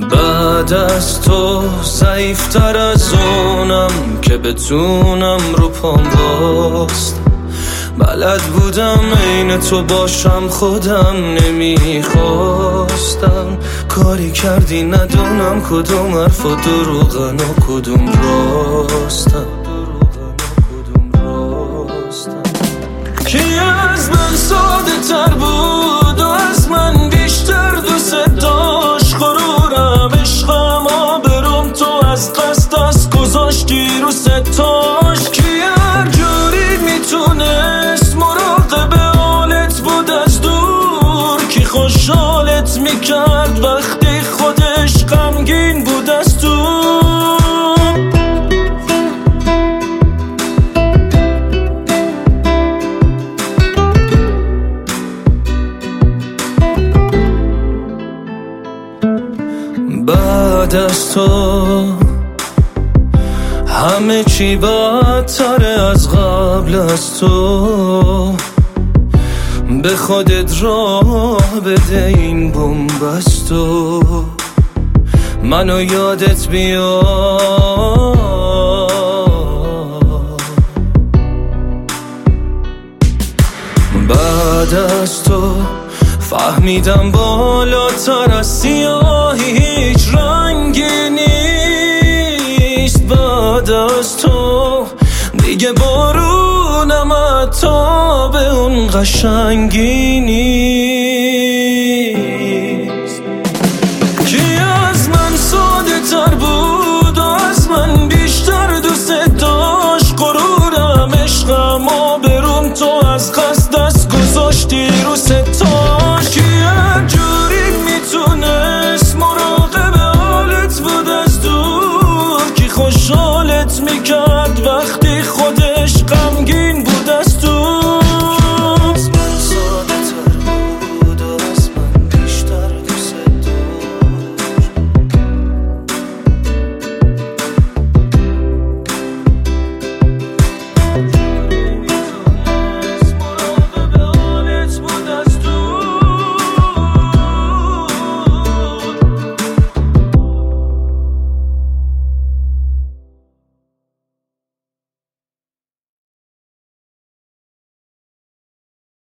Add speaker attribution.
Speaker 1: بعد از تو ضعیفتر از اونم که بتونم رو پام باست. بلد بودم عین تو باشم خودم نمیخواستم. کاری کردی ندونم کدوم حرف و دروغن و کدوم راستم. کی از من ساده تر بود و از من بیشتر دوست داشت. غرورم عشقم آبروم تو از قصد دست گذاشتی رو ستاش. کی هر جوری میتونست مراقب حالت بود از دور. کی خوشحالت میکرد وقتی خودش غمگین بود از تو. بعد از تو همه چی بدتره از قبل از تو. به خودت راه بده این بومبستو. منو یادت بیاد. بعد از تو فهمیدم بالاتر از سیاهی هیچ رنگی نیست. بعد از تو دیگه بارونم حتی به اون قشنگی نیست.